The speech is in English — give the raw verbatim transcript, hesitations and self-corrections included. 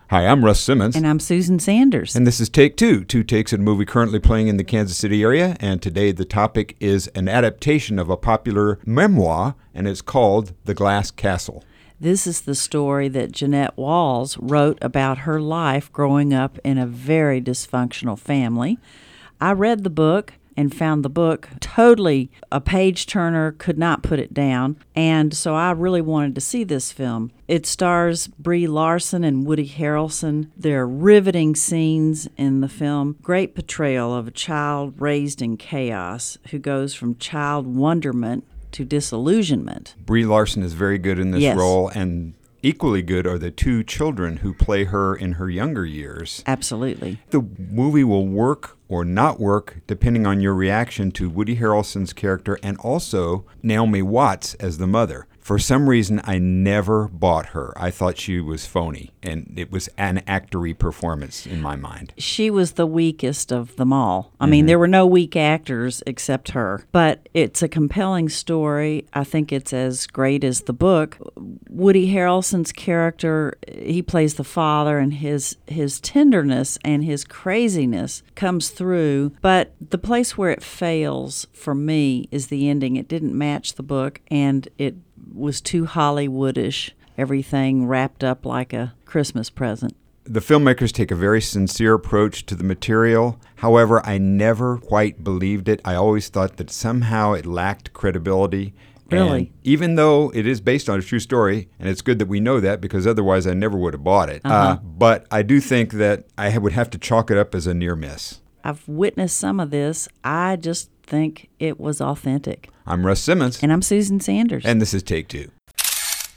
Hi, I'm Russ Simmons. And I'm Susan Sanders. And this is Take Two, two takes at a movie currently playing in the Kansas City area. And today the topic is an adaptation of a popular memoir, and it's called The Glass Castle. This is the story that Jeanette Walls wrote about her life growing up in a very dysfunctional family. I read the book and found the book totally a page-turner, could not put it down, and so I really wanted to see this film. It stars Brie Larson and Woody Harrelson. There are riveting scenes in the film, great portrayal of a child raised in chaos who goes from child wonderment to disillusionment. Brie Larson is very good in this Yes. role, and equally good are the two children who play her in her younger years. Absolutely. The movie will work or not work depending on your reaction to Woody Harrelson's character and also Naomi Watts as the mother. For some reason, I never bought her. I thought she was phony, and it was an actory performance in my mind. She was the weakest of them all. I mean, there were no weak actors except her. But it's a compelling story. I think it's as great as the book. Woody Harrelson's character, he plays the father, and his his tenderness and his craziness comes through. But the place where it fails for me is the ending. It didn't match the book, and it was too Hollywoodish, everything wrapped up like a Christmas present. The filmmakers take a very sincere approach to the material. However, I never quite believed it. I always thought that somehow it lacked credibility. Really? And even though it is based on a true story, and it's good that we know that because otherwise I never would have bought it. Uh-huh. Uh, but I do think that I would have to chalk it up as a near miss. I've witnessed some of this. I just think it was authentic. I'm Russ Simmons. And I'm Susan Sanders. And this is Take Two.